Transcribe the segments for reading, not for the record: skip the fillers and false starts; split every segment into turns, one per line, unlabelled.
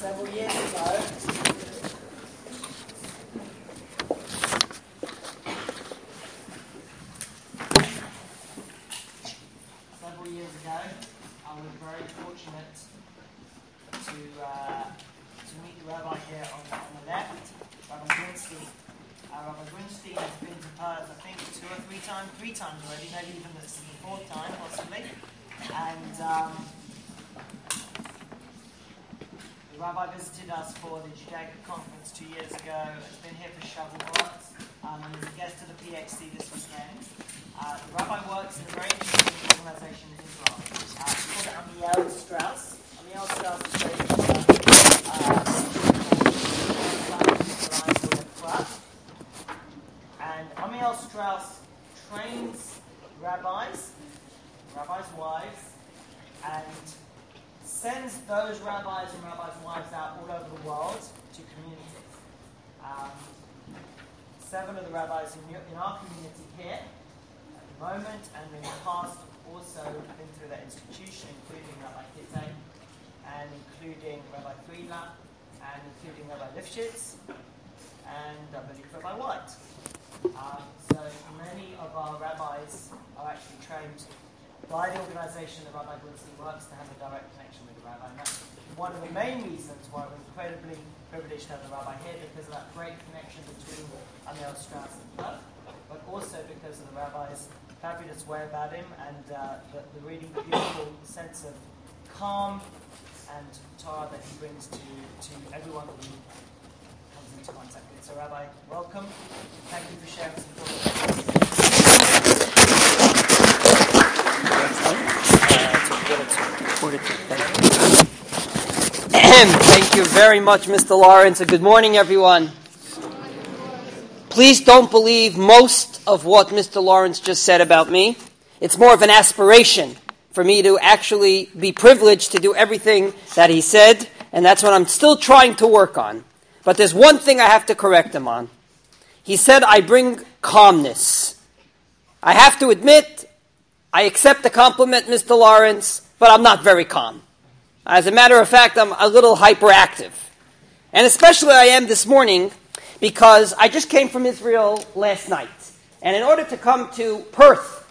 Several years ago, I was very fortunate to meet the rabbi here on the left, Rabbi Grunstein. Rabbi Grunstein has been to Perth, I think, three times already, maybe even this is the fourth time, possibly. And the rabbi visited us for the Judaica conference 2 years ago. He's been here for Shavuot, and he's a guest of the PhD this weekend. The rabbi works in a very interesting organization in Israel. It's called Amiel Strauss. Amiel Strauss is based and Amiel Strauss trains rabbis' wives, and sends those rabbis and rabbis' wives out all over the world to communities. 7 of the rabbis in our community here at the moment, and in the past also been through that institution, including Rabbi Kitte, and including Rabbi Friedler, and including Rabbi Lifshitz, and I believe Rabbi White. So many of our rabbis are actually trained by the organization that Rabbi Grunstein works to have a direct connection with the rabbi. And that's one of the main reasons why we're incredibly privileged to have the rabbi here, because of that great connection between Amiel Strauss and Perth, but also because of the rabbi's fabulous way about him and the really beautiful sense of calm and Torah that he brings to everyone that he comes into contact with. So Rabbi, welcome. Thank you for sharing some thoughts.
Thank you very much, Mr. Lawrence, and good morning, everyone. Please don't believe most of what Mr. Lawrence just said about me. It's more of an aspiration for me to actually be privileged to do everything that he said, and that's what I'm still trying to work on. But there's one thing I have to correct him on. He said I bring calmness. I have to admit, I accept the compliment, Mr. Lawrence, but I'm not very calm. As a matter of fact, I'm a little hyperactive. And especially I am this morning because I just came from Israel last night. And in order to come to Perth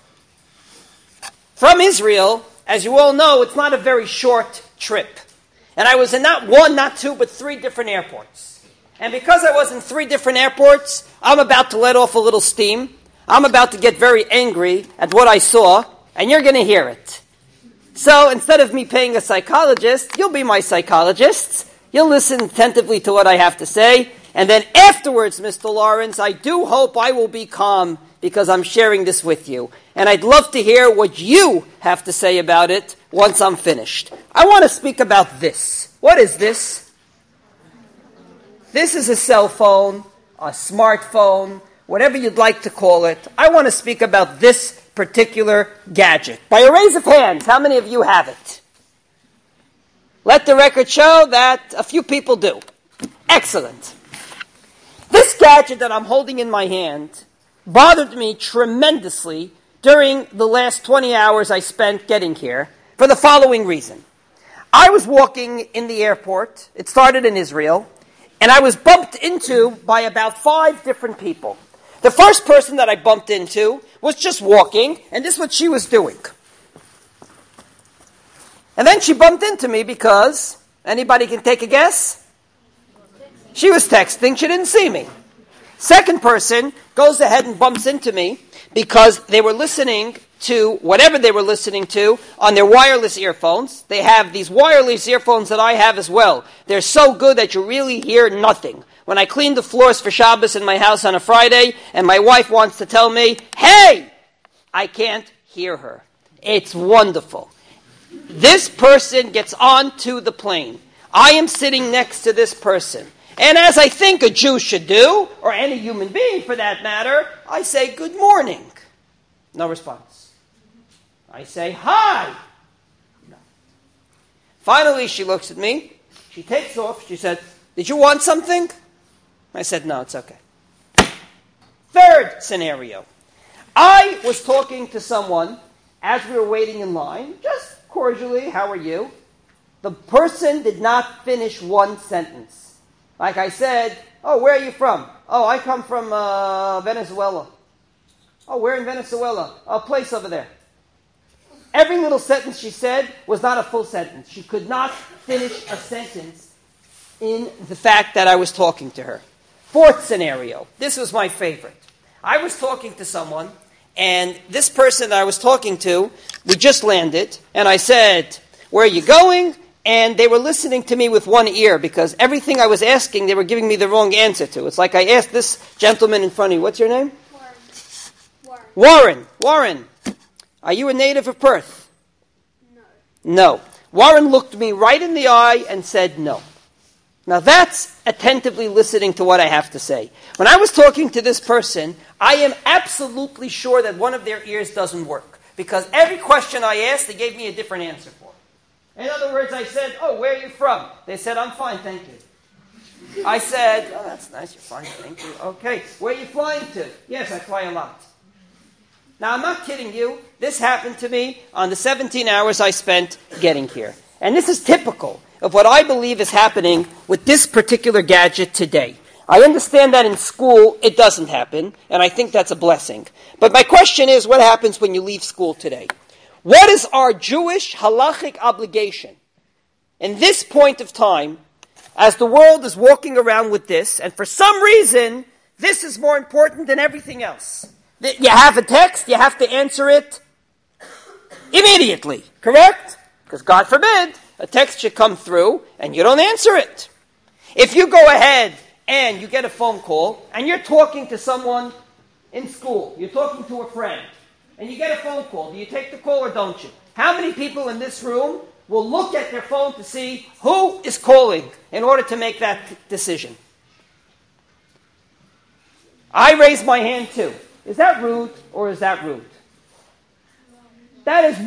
from Israel, as you all know, it's not a very short trip. And I was in not one, not two, but 3 different airports. And because I was in 3 different airports, I'm about to let off a little steam. I'm about to get very angry at what I saw, and you're going to hear it. So instead of me paying a psychologist, you'll be my psychologist. You'll listen attentively to what I have to say. And then afterwards, Mr. Lawrence, I do hope I will be calm because I'm sharing this with you. And I'd love to hear what you have to say about it once I'm finished. I want to speak about this. What is this? This is a cell phone, a smartphone, whatever you'd like to call it. I want to speak about this particular gadget. By a raise of hands, how many of you have it? Let the record show that a few people do. Excellent. This gadget that I'm holding in my hand bothered me tremendously during the last 20 hours I spent getting here for the following reason. I was walking in the airport. It started in Israel. And I was bumped into by about 5 different people. The first person that I bumped into was just walking, and this is what she was doing. And then she bumped into me because, anybody can take a guess? She was texting, she didn't see me. Second person goes ahead and bumps into me because they were listening to whatever they were listening to on their wireless earphones. They have these wireless earphones that I have as well. They're so good that you really hear nothing. When I clean the floors for Shabbos in my house on a Friday, and my wife wants to tell me, hey, I can't hear her. It's wonderful. This person gets onto the plane. I am sitting next to this person. And as I think a Jew should do, or any human being for that matter, I say, good morning. No response. I say, hi. No. Finally, she looks at me. She takes off. She said, did you want something? I said, no, it's okay. Third scenario. I was talking to someone as we were waiting in line, just cordially, how are you? the person did not finish one sentence. Like I said, oh, where are you from? Oh, I come from Venezuela. Oh, we're in Venezuela. A place over there. Every little sentence she said was not a full sentence. She could not finish a sentence in the fact that I was talking to her. Fourth scenario. This was my favorite. I was talking to someone, and this person that I was talking to, we just landed, and I said, where are you going? And they were listening to me with one ear, because everything I was asking, they were giving me the wrong answer to. It's like I asked this gentleman in front of you, what's your name? Warren. Warren, are you a native of Perth? No. Warren looked me right in the eye and said no. Now that's attentively listening to what I have to say. When I was talking to this person, I am absolutely sure that one of their ears doesn't work. Because every question I asked, they gave me a different answer for. In other words, I said, oh, where are you from? They said, I'm fine, thank you. I said, oh, that's nice, you're fine, thank you. Okay, where are you flying to? Yes, I fly a lot. Now, I'm not kidding you. This happened to me on the 17 hours I spent getting here. And this is typical of what I believe is happening with this particular gadget today. I understand that in school it doesn't happen, and I think that's a blessing. But my question is, what happens when you leave school today? What is our Jewish halachic obligation in this point of time as the world is walking around with this, and for some reason, this is more important than everything else? You have a text, you have to answer it immediately, correct? Because God forbid, a text should come through and you don't answer it. If you go ahead and you get a phone call and you're talking to someone in school, you're talking to a friend, and you get a phone call, do you take the call or don't you? How many people in this room will look at their phone to see who is calling in order to make that decision? I raise my hand too. Is that rude or is that rude? That is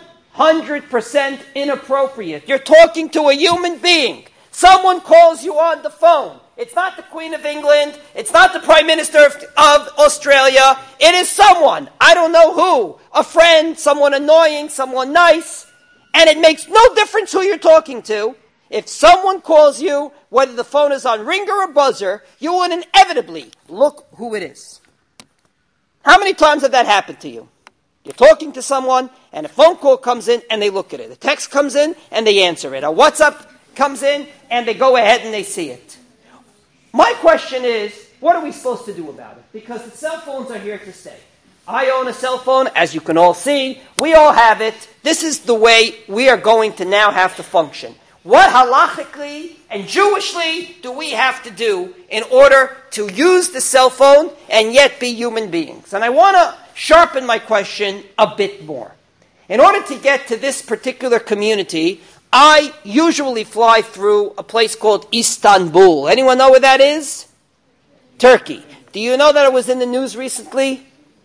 100% inappropriate. You're talking to a human being. Someone calls you on the phone. It's not the Queen of England. It's not the Prime Minister of Australia. It is someone. I don't know who. A friend, someone annoying, someone nice. And it makes no difference who you're talking to. If someone calls you, whether the phone is on ringer or buzzer, you will inevitably look who it is. How many times have that happened to you? You're talking to someone, and a phone call comes in, and they look at it. A text comes in, and they answer it. A WhatsApp comes in, and they go ahead and they see it. My question is, what are we supposed to do about it? Because the cell phones are here to stay. I own a cell phone, as you can all see. We all have it. This is the way we are going to now have to function. What halachically and Jewishly do we have to do in order to use the cell phone and yet be human beings? And I want to sharpen my question a bit more. In order to get to this particular community, I usually fly through a place called Istanbul. Anyone know where that is? Turkey. Do you know that it was in the news recently?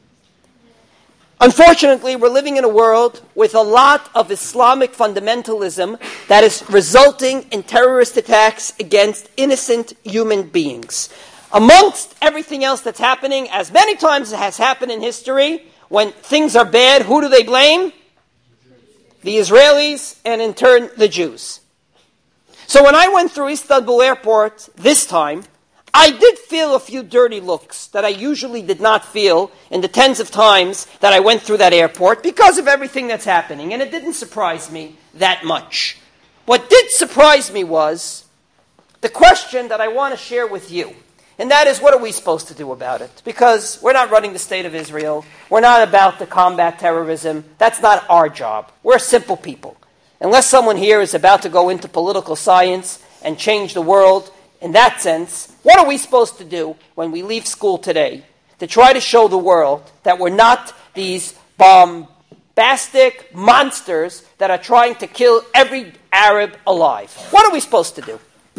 Unfortunately, we're living in a world with a lot of Islamic fundamentalism that is resulting in terrorist attacks against innocent human beings. Amongst everything else that's happening, as many times has happened in history, when things are bad, who do they blame? The Israelis, and in turn, the Jews. So when I went through Istanbul airport this time, I did feel a few dirty looks that I usually did not feel in the tens of times that I went through that airport because of everything that's happening. And it didn't surprise me that much. What did surprise me was the question that I want to share with you. And that is, what are we supposed to do about it? Because we're not running the state of Israel. We're not about to combat terrorism. That's not our job. We're simple people. Unless someone here is about to go into political science and change the world, in that sense, what are we supposed to do when we leave school today to try to show the world that we're not these bombastic monsters that are trying to kill every Arab alive? What are we supposed to do?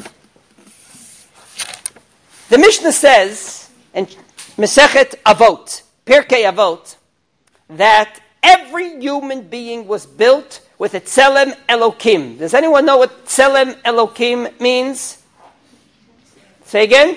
The Mishnah says in Masechet Avot, Pirkei Avot, that every human being was built with a Tselem Elokim. Does anyone know what Tselem Elokim means? Say again?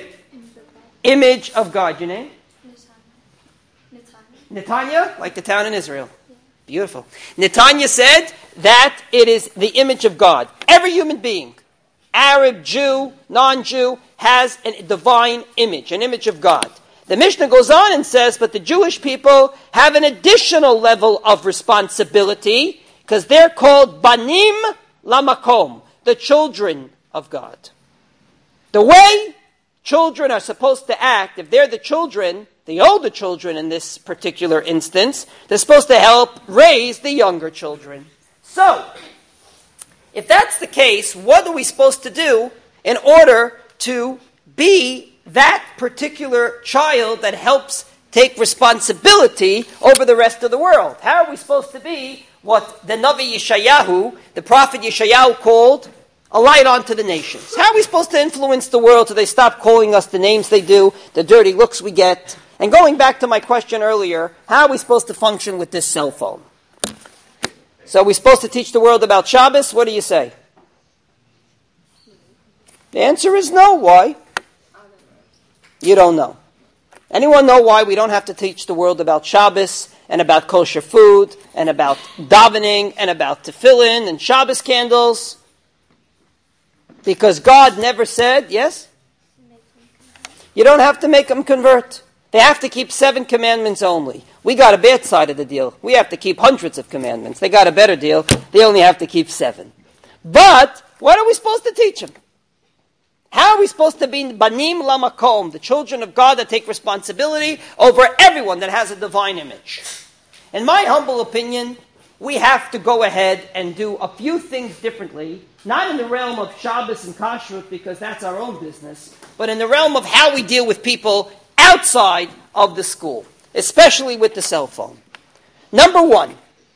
Image of God. Your name?
Netanya.
Netanya, like the town in Israel. Beautiful. Netanya said that it is the image of God. Every human being, Arab, Jew, non-Jew, has a divine image, an image of God. The Mishnah goes on and says, but the Jewish people have an additional level of responsibility because they're called Banim Lamakom, the children of God. The way children are supposed to act, if they're the children, the older children in this particular instance, they're supposed to help raise the younger children. So, if that's the case, what are we supposed to do in order to be that particular child that helps take responsibility over the rest of the world? How are we supposed to be what the Navi Yeshayahu, the prophet Yeshayahu, called a light onto the nations? How are we supposed to influence the world so they stop calling us the names they do, the dirty looks we get? And going back to my question earlier, how are we supposed to function with this cell phone? So we're supposed to teach the world about Shabbos? What do you say? The answer is no. Why? You don't know. Anyone know why we don't have to teach the world about Shabbos and about kosher food and about davening and about tefillin and Shabbos candles? Because God never said, yes? You don't have to make them convert. They have to keep 7 commandments only. We got a bad side of the deal. We have to keep hundreds of commandments. They got a better deal. They only have to keep 7. But what are we supposed to teach them? How are we supposed to be Banim Lamakom, the children of God that take responsibility over everyone that has a divine image? In my humble opinion, we have to go ahead and do a few things differently, not in the realm of Shabbos and Kashrut, because that's our own business, but in the realm of how we deal with people outside of the school, especially with the cell phone. Number 1,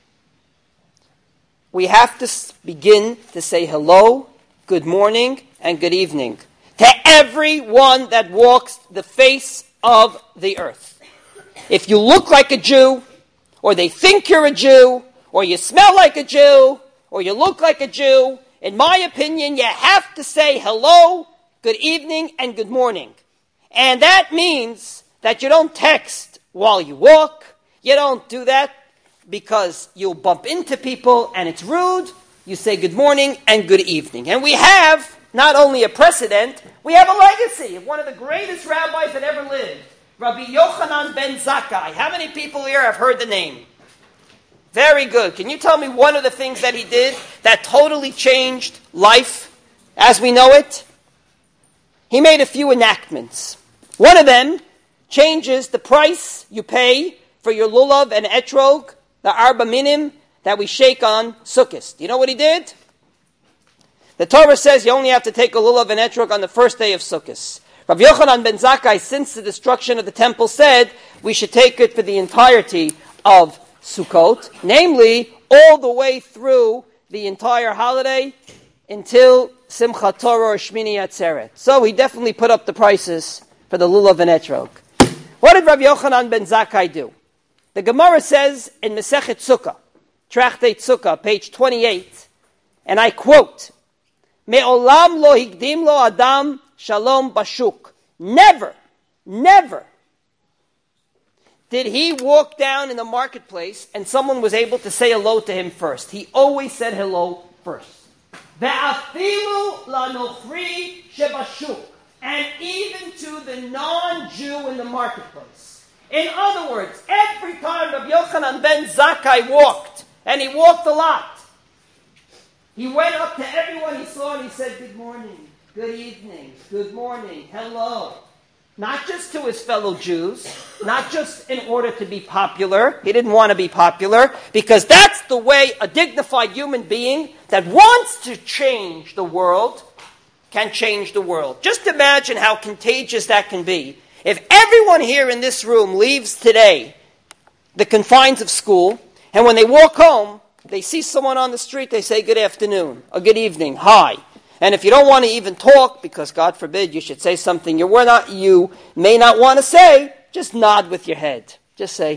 we have to begin to say hello, good morning, and good evening to everyone that walks the face of the earth. If you look like a Jew, or they think you're a Jew, or you smell like a Jew, or you look like a Jew, in my opinion, you have to say hello, good evening, and good morning. And that means that you don't text while you walk. You don't do that because you'll bump into people and it's rude. You say good morning and good evening. And we have not only a precedent, we have a legacy of one of the greatest rabbis that ever lived, Rabbi Yochanan ben Zakkai. How many people here have heard the name? Very good. Can you tell me one of the things that he did that totally changed life as we know it? He made a few enactments. One of them changes the price you pay for your lulav and etrog, the arba minim that we shake on Sukkot. Do you know what he did? The Torah says you only have to take a lulav and etrog on the first day of Sukkot. Rabbi Yochanan ben Zakkai, since the destruction of the temple, said we should take it for the entirety of Sukkot, namely all the way through the entire holiday until Simchat Torah or Shmini Atzeret. So he definitely put up the prices for the lulav and etrog. What did Rabbi Yochanan ben Zakkai do? The Gemara says in Masechet Sukkah, Tractate Sukkah, page 28, and I quote, Me'olam lo higdim lo adam shalom bashuk. Never did he walk down in the marketplace and someone was able to say hello to him first. He always said hello first. Ve'afilu lanochri shebashuk. And even to the non-Jew in the marketplace. In other words, every time Rabbi Yochanan ben Zakkai walked, and he walked a lot, he went up to everyone he saw and he said, good morning, good evening, good morning, hello. Not just to his fellow Jews, not just in order to be popular. He didn't want to be popular, because that's the way a dignified human being that wants to change the world can change the world. Just imagine how contagious that can be. If everyone here in this room leaves today the confines of school, and when they walk home, they see someone on the street, they say good afternoon, or good evening, hi. And if you don't want to even talk, because God forbid you should say something you may not want to say, just nod with your head. Just say,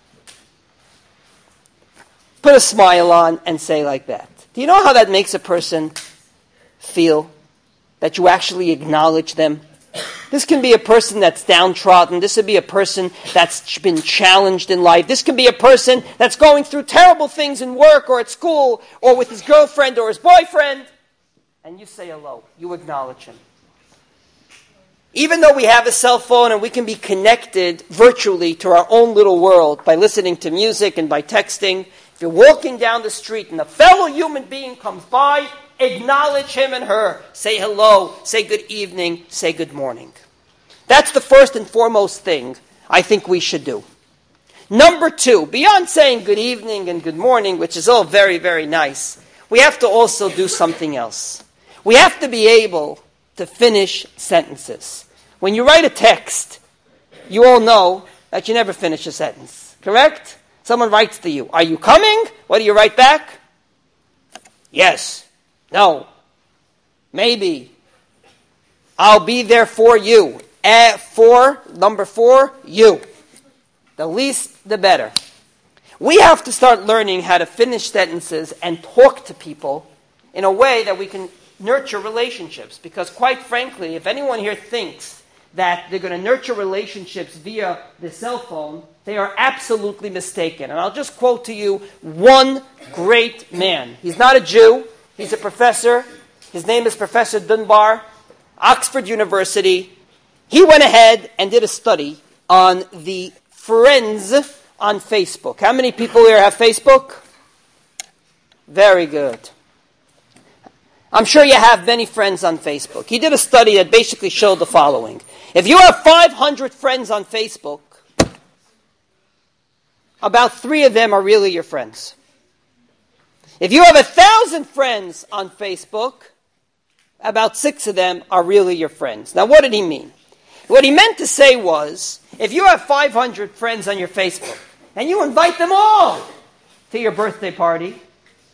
put a smile on and say like that. Do you know how that makes a person feel? That you actually acknowledge them? This can be a person that's downtrodden. This could be a person that's been challenged in life. This could be a person that's going through terrible things in work or at school or with his girlfriend or his boyfriend. And you say hello. You acknowledge him. Even though we have a cell phone and we can be connected virtually to our own little world by listening to music and by texting, if you're walking down the street and a fellow human being comes by, acknowledge him and her. Say hello, say good evening, say good morning. That's the first and foremost thing I think we should do. Number 2, beyond saying good evening and good morning, which is all very, very nice, we have to also do something else. We have to be able to finish sentences. When you write a text, you all know that you never finish a sentence, correct? Someone writes to you, "Are you coming?" What do you write back? Yes. No. Maybe. I'll be there for you. Number 4, you. The least, the better. We have to start learning how to finish sentences and talk to people in a way that we can nurture relationships. Because quite frankly, if anyone here thinks that they're going to nurture relationships via the cell phone, they are absolutely mistaken. And I'll just quote to you one great man. He's not a Jew. He's a professor. His name is Professor Dunbar, Oxford University. He went ahead and did a study on the friends on Facebook. How many people here have Facebook? Very good. I'm sure you have many friends on Facebook. He did a study that basically showed the following. If you have 500 friends on Facebook, about 3 of them are really your friends. If you have 1,000 friends on Facebook, about 6 of them are really your friends. Now, what did he mean? What he meant to say was, if you have 500 friends on your Facebook, and you invite them all to your birthday party,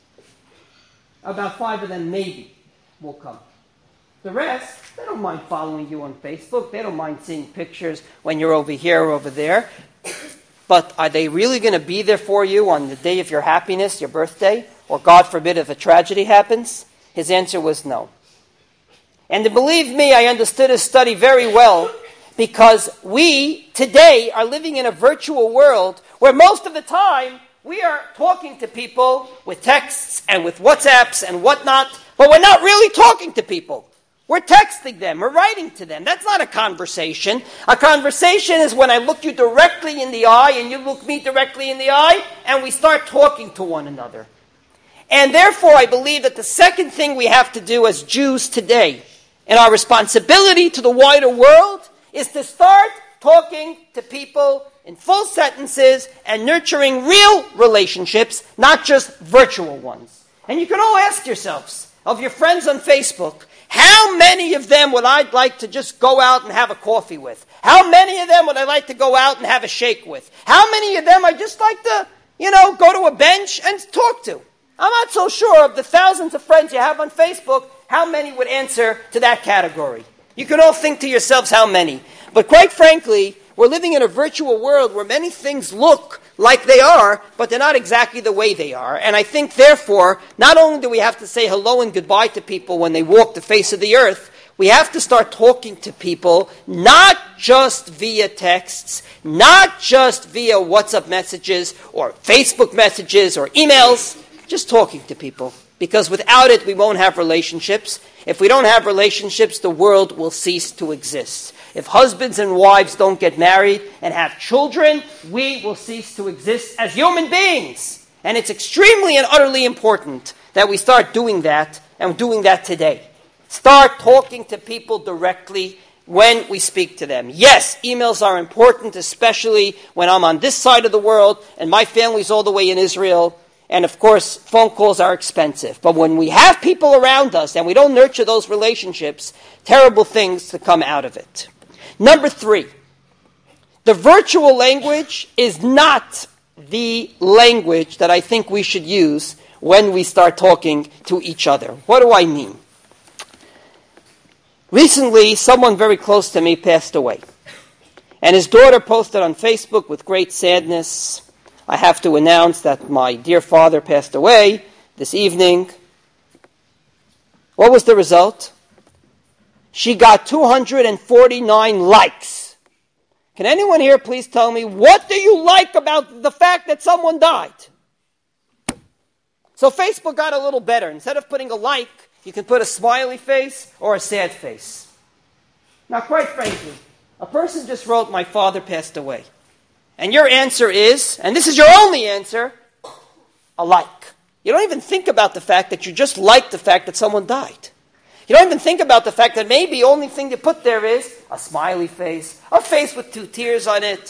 about 5 of them maybe will come. The rest, they don't mind following you on Facebook. They don't mind seeing pictures when you're over here or over there. But are they really going to be there for you on the day of your happiness, your birthday? Or God forbid if a tragedy happens? His answer was no. And to believe me, I understood his study very well because we today are living in a virtual world where most of the time we are talking to people with texts and with WhatsApps and whatnot, but we're not really talking to people. We're texting them, we're writing to them. That's not a conversation. A conversation is when I look you directly in the eye and you look me directly in the eye and we start talking to one another. And therefore I believe that the second thing we have to do as Jews today in our responsibility to the wider world is to start talking to people in full sentences and nurturing real relationships, not just virtual ones. And you can all ask yourselves, of your friends on Facebook, how many of them would I like to just go out and have a coffee with? How many of them would I like to go out and have a shake with? How many of them I just like to, go to a bench and talk to? I'm not so sure of the thousands of friends you have on Facebook, how many would answer to that category. You can all think to yourselves how many. But quite frankly, we're living in a virtual world where many things look like they are, but they're not exactly the way they are. And I think, therefore, not only do we have to say hello and goodbye to people when they walk the face of the earth, we have to start talking to people not just via texts, not just via WhatsApp messages or Facebook messages or emails, just talking to people. Because without it, we won't have relationships. If we don't have relationships, the world will cease to exist. If husbands and wives don't get married and have children, we will cease to exist as human beings. And it's extremely and utterly important that we start doing that, and doing that today. Start talking to people directly when we speak to them. Yes, emails are important, especially when I'm on this side of the world and my family's all the way in Israel. And of course, phone calls are expensive. But when we have people around us and we don't nurture those relationships, terrible things to come out of it. Number 3, the virtual language is not the language that I think we should use when we start talking to each other. What do I mean? Recently, someone very close to me passed away. And his daughter posted on Facebook with great sadness, I have to announce that my dear father passed away this evening. What was the result? she got 249 likes. Can anyone here please tell me, what do you like about the fact that someone died? So Facebook got a little better. Instead of putting a like, you can put a smiley face or a sad face. Now, quite frankly, a person just wrote, my father passed away. And your answer is, and this is your only answer, a like. You don't even think about the fact that you just like the fact that someone died. You don't even think about the fact that maybe the only thing to put there is a smiley face, a face with 2 tears on it.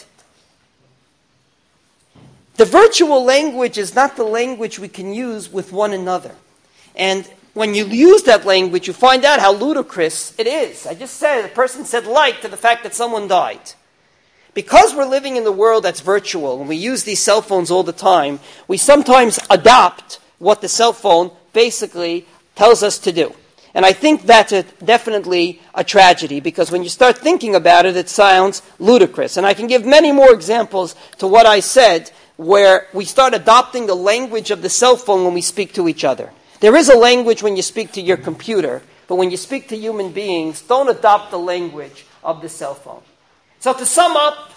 The virtual language is not the language we can use with one another. And when you use that language, you find out how ludicrous it is. I just said, a person said like to the fact that someone died. Because we're living in the world that's virtual, and we use these cell phones all the time, we sometimes adopt what the cell phone basically tells us to do. And I think that's definitely a tragedy, because when you start thinking about it, it sounds ludicrous. And I can give many more examples to what I said, where we start adopting the language of the cell phone when we speak to each other. There is a language when you speak to your computer, but when you speak to human beings, don't adopt the language of the cell phone. So to sum up,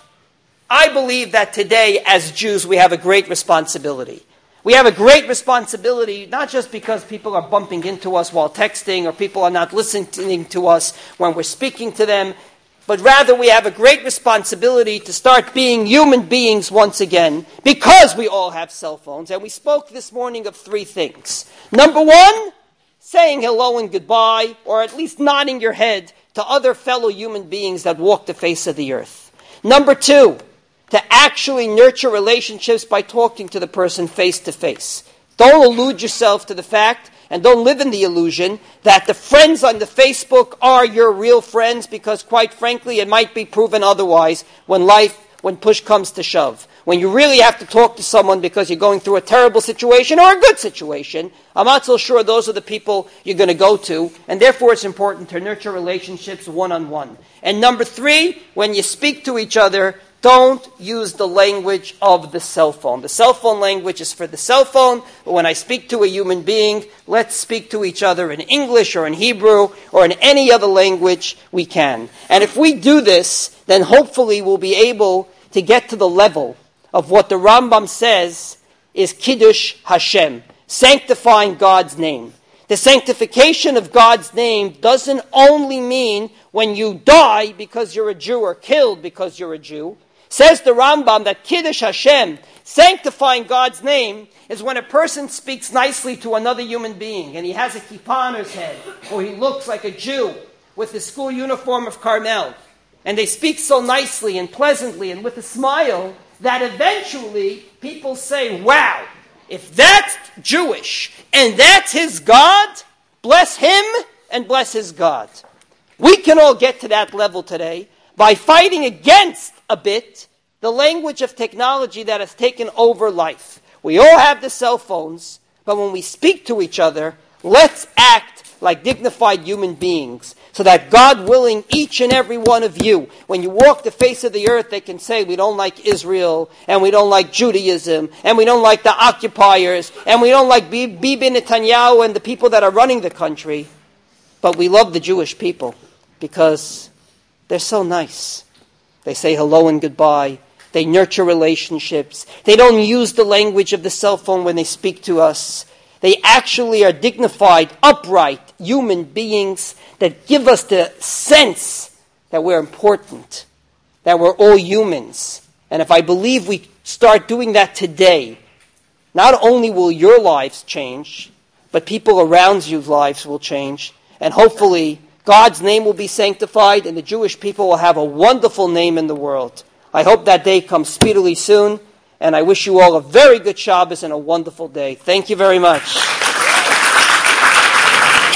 I believe that today, as Jews, we have a great responsibility. We have a great responsibility, not just because people are bumping into us while texting, or people are not listening to us when we're speaking to them, but rather we have a great responsibility to start being human beings once again, because we all have cell phones. And we spoke this morning of 3 things. Number 1, saying hello and goodbye, or at least nodding your head to other fellow human beings that walk the face of the earth. Number 2, to actually nurture relationships by talking to the person face to face. Don't allude yourself to the fact, and don't live in the illusion, that the friends on the Facebook are your real friends, because quite frankly, it might be proven otherwise when push comes to shove. When you really have to talk to someone because you're going through a terrible situation or a good situation, I'm not so sure those are the people you're going to go to, and therefore it's important to nurture relationships one-on-one. And number 3, when you speak to each other, don't use the language of the cell phone. The cell phone language is for the cell phone, but when I speak to a human being, let's speak to each other in English or in Hebrew or in any other language we can. And if we do this, then hopefully we'll be able to get to the level of what the Rambam says is Kiddush Hashem, sanctifying God's name. The sanctification of God's name doesn't only mean when you die because you're a Jew or killed because you're a Jew. Says the Rambam that Kiddush Hashem, sanctifying God's name, is when a person speaks nicely to another human being and he has a kippah on his head, or he looks like a Jew with the school uniform of Carmel, and they speak so nicely and pleasantly and with a smile that eventually people say, wow, if that's Jewish and that's his God, bless him and bless his God. We can all get to that level today by fighting against a bit the language of technology that has taken over life. We all have the cell phones, but when we speak to each other, let's act like dignified human beings, so that God willing, each and every one of you, when you walk the face of the earth, they can say, we don't like Israel, and we don't like Judaism, and we don't like the occupiers, and we don't like Bibi Netanyahu and the people that are running the country, but we love the Jewish people because they're so nice. They say hello and goodbye. They nurture relationships. They don't use the language of the cell phone when they speak to us. They actually are dignified, upright human beings that give us the sense that we're important, that we're all humans. And if I believe we start doing that today, not only will your lives change, but people around you's lives will change. And hopefully, God's name will be sanctified and the Jewish people will have a wonderful name in the world. I hope that day comes speedily soon. And I wish you all a very good Shabbos and a wonderful day. Thank you very much.